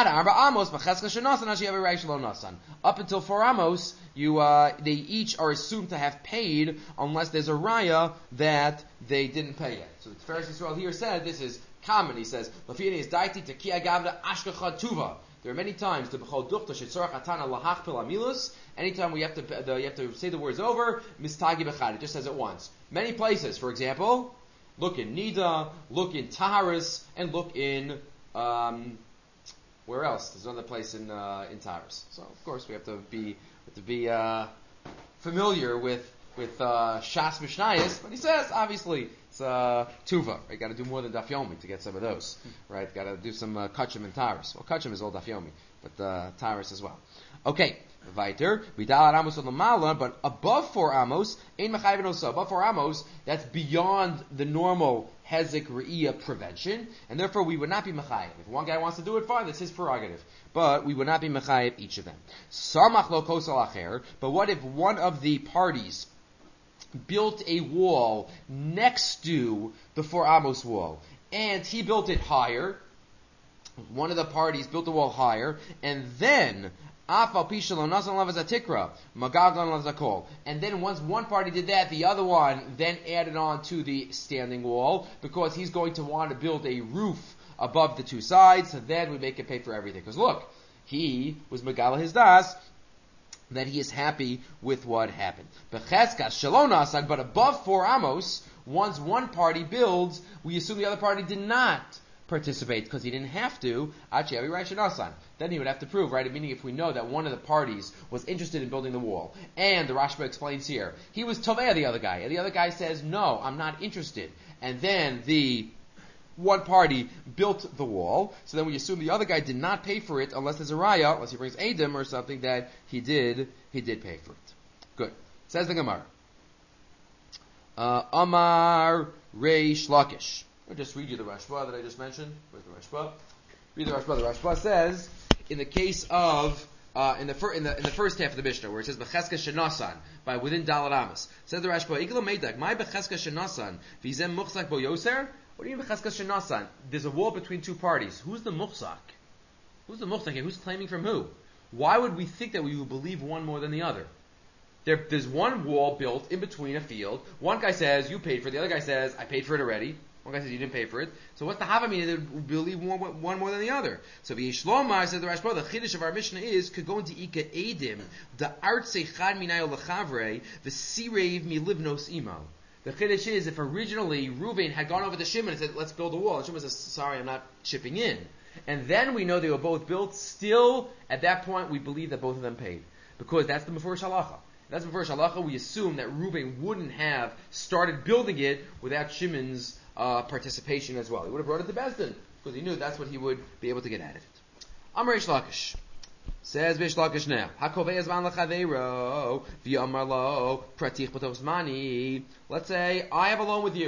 Up until 4 amos, they each are assumed to have paid unless there's a raya that they didn't pay yet. So the Tiferes Yisrael here said this is common. He says, there are many times anytime you have to say the words over, mistagi bechad. It just says it once. Many places, for example, look in Nida, look in Taharis, and look in where else? There's another place in Taharis. So of course we have to be familiar with Shas Mishnayos, but he says obviously it's Tuva. You got to do more than Daf Yomi to get some of those, right? Got to do some Kachim and Taharis. Well, Kachim is all Daf Yomi, but Taharis as well. Okay, weiter. Vidal Amos on the Mala, but above 4 amos, ein mechayven osa. Above 4 amos, that's beyond the normal hezek re'iyah prevention, and therefore we would not be mechayev. If one guy wants to do it, fine, that's his prerogative. But we would not be mechayev each of them. Samach lo kosal acher. But what if one of the parties built a wall next to the 4 amos wall, and he built it higher? One of the parties built the wall higher, and then and then once one party did that, the other one then added on to the standing wall, because he's going to want to build a roof above the 2 sides, so then we make him pay for everything. Because look, he was Megala his das, that he is happy with what happened. But above 4 amos, once one party builds, we assume the other party did not participate because he didn't have to. Then he would have to prove, right? Meaning, if we know that one of the parties was interested in building the wall, and the Rashba explains here, he was tovei the other guy, and the other guy says, no, I'm not interested. And then the one party built the wall, so then we assume the other guy did not pay for it unless there's a raya, unless he brings Adam or something that he did pay for it. Good. Says the Gemara. Amar Reish Lakish. I'll just read you the Rashba that I just mentioned. Where's the Rashba? Read the Rashba. The Rashba says, in the case of in the first half of the Mishnah, where it says Becheska Shenasan, by within Dalet Amos, says the Rashba, Iglo Meidak, my Becheska Shenasan, Vizem Muchzak Bo Yoser. What do you mean Becheska Shenasan? There's a wall between 2 parties. Who's the Muchzak? Who's the Muchzak here? Who's claiming from who? Why would we think that we would believe one more than the other? There's one wall built in between a field. One guy says, you paid for it. The other guy says, I paid for it already. One guy says, you didn't pay for it. So what's the Havamina that would believe one more than the other? So V'yishlomar, says the Rashba, the Chiddush of our Mishnah is, could go into Ika Edim, the Artsei Chad Minayo Lechavre, the Sirev Mi Livnos Imo. The Chiddush is, if originally Reuven had gone over to Shimon and said, let's build a wall, and Shimon says, sorry, I'm not chipping in. And then we know they were both built, still, at that point, we believe that both of them paid. Because that's the Mefurish Halacha. That's the Mefurish Halacha. We assume that Reuven wouldn't have started building it without Shimon's participation as well. He would have brought it to Bezdin, because he knew that's what he would be able to get out of it. Amar Reish Lakish. Says Reish Lakish now, Hakovei Zman L'Chaveiro V'Amar Lo Pratich B'Tos Mani. Let's say I have a loan with you.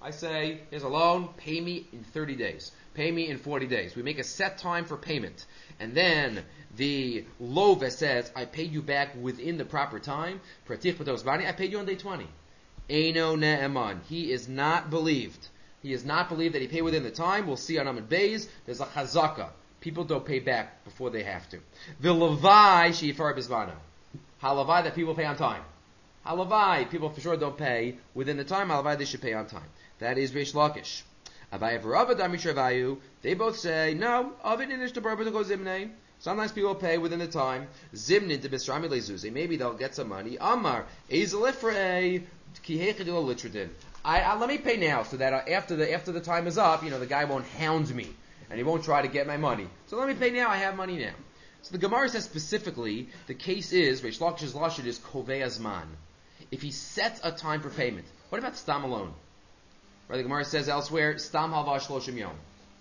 I say, here's a loan, pay me in 30 days. Pay me in 40 days. We make a set time for payment. And then the love says, I paid you back within the proper time. I paid you on day 20. Eino ne'eman. He is not believed. He is not believed that he paid within the time. We'll see on Amud Beis. There's a chazaka. People don't pay back before they have to. V'lavai she'ifar bizvana. Halavai, that people pay on time. Halavai, people for sure don't pay within the time. Halavai, they should pay on time. That is Reish Lakish. Abaye v'Rava Dami Shavayu. They both say, no, Avid inish to barba to go zimnei. Sometimes people pay within the time. Zimnin to bisrami lezuzi. Maybe they'll get some money. Amar ezelifrei kihechidul litradin. Let me pay now, so that after the time is up, the guy won't hound me and he won't try to get my money. So let me pay now. I have money now. So the Gemara says specifically, the case is Reish Lakish's lashon is kovei azman. If he sets a time for payment, what about stam alone? Right, the Gemara says elsewhere, stam halva shloshim yom.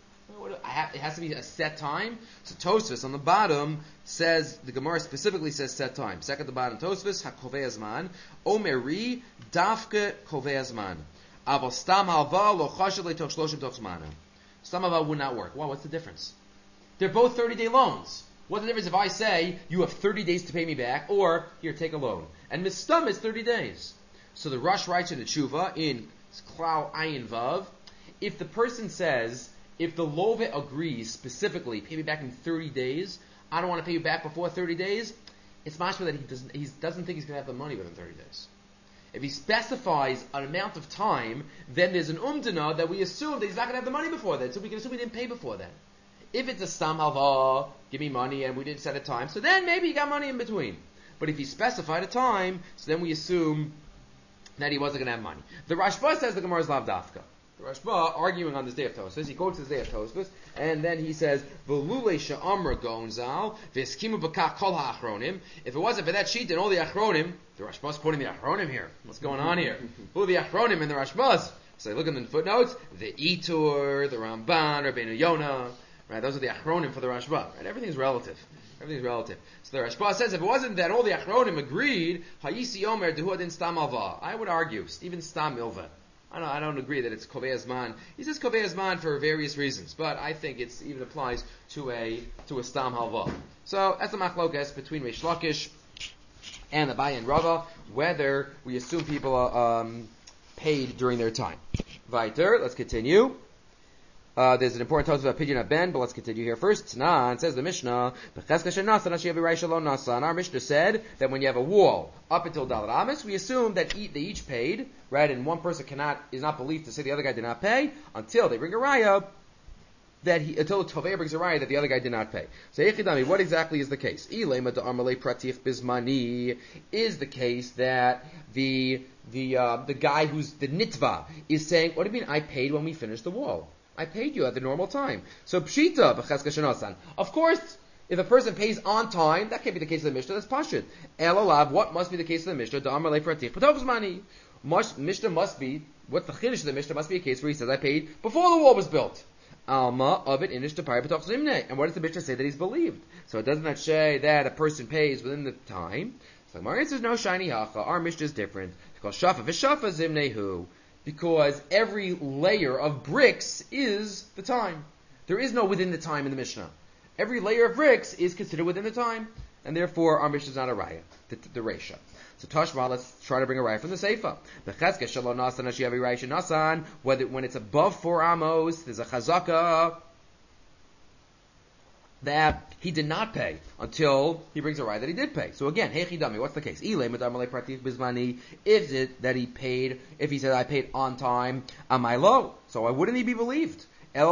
It has to be a set time. So Tosfos on the bottom says, the Gemara specifically says set time. Second at the bottom, Tosfos, ha-kovei azman, omeri dafke kovei azman. Aval stam halva lo chashav le'toch shloshim toch zmana. Stam halva would not work. Wow, what's the difference? They're both 30-day loans. What's the difference if I say, you have 30 days to pay me back, or, here, take a loan? And mistam is 30 days. So the Rush writes in the Tshuva, in Klau Ayin Vav, if the person says, if the Love agrees specifically, pay me back in 30 days, I don't want to pay you back before 30 days, it's mashma that he doesn't think he's going to have the money within 30 days. If he specifies an amount of time, then there's an umdana that we assume that he's not going to have the money before then, so we can assume he didn't pay before then. If it's a stam halva, give me money, and we didn't set a time, so then maybe he got money in between. But if he specified a time, so then we assume that he wasn't going to have money. The Rashba says the Gemara is lav dafka. The Rashba, arguing on this day of Tosfos, he quotes this day of Tosfos, and then he says, V'lulei she'amra gonzal, v'eskimu b'kach kol ha'achronim. If it wasn't for that sheet and all the achronim, the Rashba's quoting the achronim here. What's going on here? Who are the achronim and the Rashbas? So look in the footnotes, the Itur, the Ramban, Rabbeinu Yonah, right? Those are the achronim for the Rashba, right? Everything's relative. Everything's relative. So the Rashba says, if it wasn't that all the achronim agreed, Hayisi Omer Dehu Adin Stam Alva. I would argue, even Stam Ilva. I don't agree that it's Kovei Azman. He says Kovei Azman for various reasons, but I think it even applies to a Stam Halva. So that's the machlokas between Reish Lakish and the Abaye and Rava, whether we assume people are paid during their time. Weiter, let's continue. There's an important topic about Pidyon Ben, but let's continue here first. Tanan says the Mishnah, our Mishnah said that when you have a wall up until Dalet Amos, we assume that they each paid, right? And one person is not believed to say the other guy did not pay until they bring a raya until the Tovei brings a raya that the other guy did not pay. So Yechidami, what exactly is the case? Ilema da'amalei pratich bizmani is the case that the guy who's the nitva is saying, what do you mean I paid when we finished the wall? I paid you at the normal time. So pshita b'cheska shenosan. Of course, if a person pays on time, that can't be the case of the Mishnah. That's pashut. Elalav, what must be the case of the Mishnah? Da'amar le'pratich p'tov's money. Mishnah must be, what's the chiddush of the Mishnah? Must be a case where he says I paid before the wall was built. Alma of it inish to pay p'tov's zimnei. And what does the Mishnah say that he's believed? So it doesn't say that a person pays within the time. So the Gemara says no shiny hacha. Our Mishnah is different. It's called shafa v'shafa zimnehu. Because every layer of bricks is the time. There is no within the time in the Mishnah. Every layer of bricks is considered within the time, and therefore our Mishnah is not a raya, the Reisha. So Tashma, let's try to bring a raya from the Seifa. Whether when it's above 4 amos, there's a chazaka that he did not pay until he brings a raya that he did pay. So again, Hechidami, what's the case? Is it that he paid, if he said I paid on time, Amailo? So why wouldn't he be believed?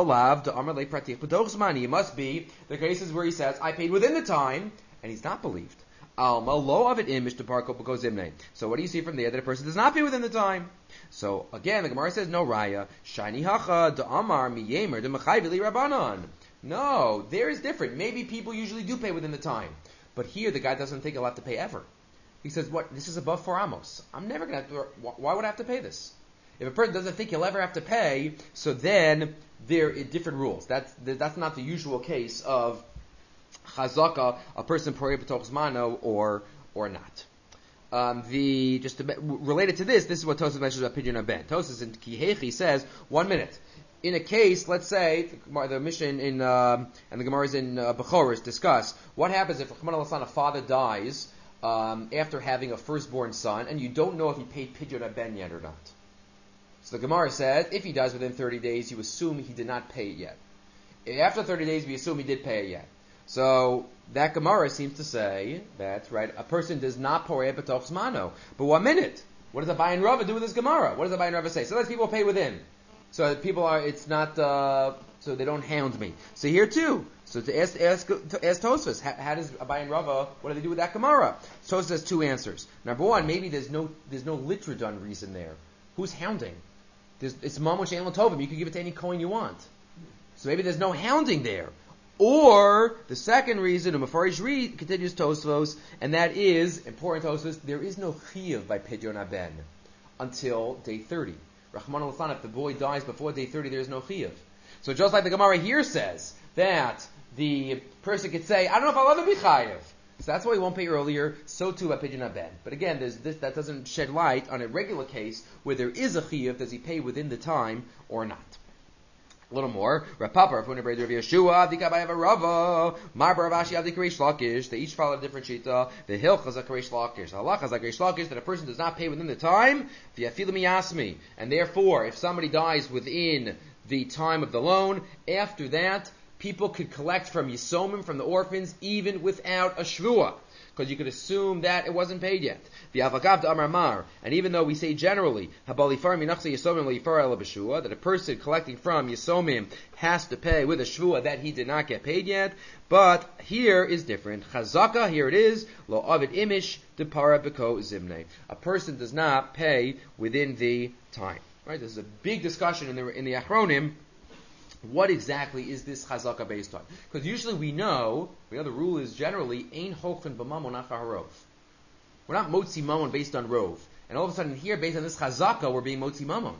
It must be the cases where he says I paid within the time, and he's not believed. So what do you see from there that a person does not pay within the time? So again, the Gemara says no raya. Shiny hacha da'amar miyemer demachayvili rabbanon. No, there is different. Maybe people usually do pay within the time. But here the guy doesn't think he'll have to pay ever. He says, what? This is above 4 amos. I'm never going to have to, why would I have to pay this? If a person doesn't think he'll ever have to pay, so then there are different rules. That's not the usual case of chazaka, a person porei b'toch zmano or not. Related to this is what Tosfos mentions about Pidyon Ben. Tosfos in Kihechi says, 1 minute. In a case, let's say, the Mishnah and the Gemara's in Bechoros discuss, what happens if a father dies after having a firstborn son, and you don't know if he paid Pidyon Ben yet or not. So the Gemara said, if he dies within 30 days, you assume he did not pay it yet. After 30 days, we assume he did pay it yet. So that Gemara seems to say that, right, a person does not porei b'toch zmano. But 1 minute. What does Abaye and Rava do with this Gemara? What does Abaye and Rava say? Sometimes people pay within. So people it's not, so they don't hound me. So here too. So to ask Tosfos, how does Abaye and Rava, what do they do with that Gemara? Tosfos has 2 answers. Number 1, maybe there's no litradun reason there. Who's hounding? It's Mamon She'en Lo Tovim. You can give it to any coin you want. So maybe there's no hounding there. Or the second reason, Mefarish Reed continues Tosfos, and that is important Tosfos. There is no chiyuv by Pidyon Ben until day 30. Rahman al if the boy dies before day 30, there is no chiyuv. So just like the Gemara here says that the person could say, I don't know if I'll ever be chayiv. So that's why he won't pay earlier. So too by Pidyon Ben. But again, that doesn't shed light on a regular case where there is a chiyuv. Does he pay within the time or not? A little more. Rav Papa, Rav Huna, Rav Yeshua, Abdika Abaye Rava, Mar Bar Rav Ashi, Abdika Reish Lakish. They each follow a different shita. The Hilchas like Reish Lakish. The Halachas like Reish Lakish that a person does not pay within the time. V'yafilu miyasmi. And therefore, if somebody dies within the time of the loan, after that, people could collect from Yisomim, from the orphans, even without a shvuah. Because you could assume that it wasn't paid yet. And even though we say generally that a person collecting from Yisomim has to pay with a shvuah that he did not get paid yet, but here is different. Chazaka, here it is, lo avid imish de para beko zimne. A person does not pay within the time. Right? This is a big discussion in the Achronim. What exactly is this chazaka based on? Because usually we know the rule is generally ein holchen b'mamon achar harov. We're not motzi mamon based on rov, and all of a sudden here, based on this chazaka, we're being motzi mamon.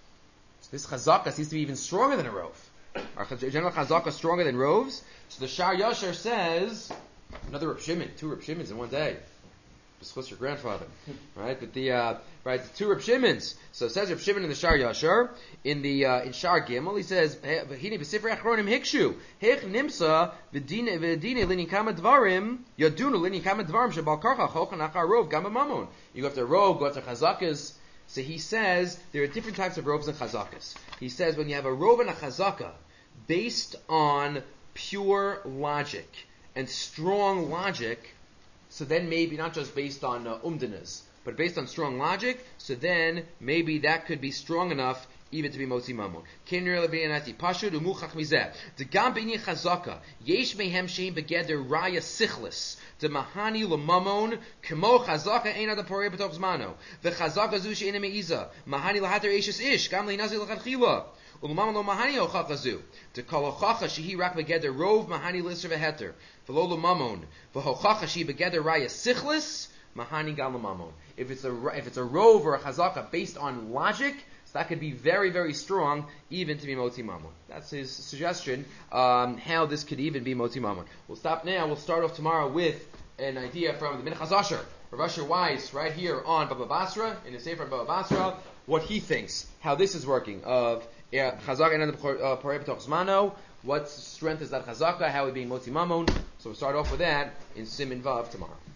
So this chazaka seems to be even stronger than a rov. Our general chazaka is stronger than rovs. So the Shar Yasher says another Reb Shimon, 2 Reb Shimons in one day. Just your grandfather, right? But the 2 Reb Shimons. So it says Reb Shimon in the Shar Yasher in Shar Gimel. He says Hini b'Sifrei Achronim Hikshu Hich Nimsa v'Dine Lini Kama Dvarim Yadunu Lini Kama Dvarim Shebal Karcha Chochan Achar Rov Gam Mamon. You go after Rov, go after Chazakas. So he says there are different types of rovs and Chazakas. He says when you have a rov and a Chazaka based on pure logic and strong logic. So then maybe not just based on umdinas, but based on strong logic, so then maybe that could be strong enough even to be motzi mamon. Kinner lebeyanati pashud umuchach mizeh. The gam b'inyan chazaka yesh mehem shein begeder raya sichlis. The mahani lemamon kemo chazaka ein adam porei b'toch zmano. The chazaka zu she'ena meiza mahani lahater eshes ish gam leinazi lechadchila. Ulamam lo mahani hochacha zu. The kol hochacha shehi rak begeder rov mahani lister v'heter. V'lo lemamon v'hochacha shehi begeder raya sichlis mahani gam lemamon. If it's a rov or a chazaka based on logic, so that could be very, very strong, even to be motzi mamon. That's his suggestion, how this could even be motzi mamon. We'll stop now. We'll start off tomorrow with an idea from the Minchas Asher, Rav Asher Weiss, right here on Baba Basra, in the Sefer Baba Basra, what he thinks, how this is working, of chazaka and porei b'toch zmano, what strength is that chazaka, how it being motzi mamon. So we'll start off with that in Siman Vav tomorrow.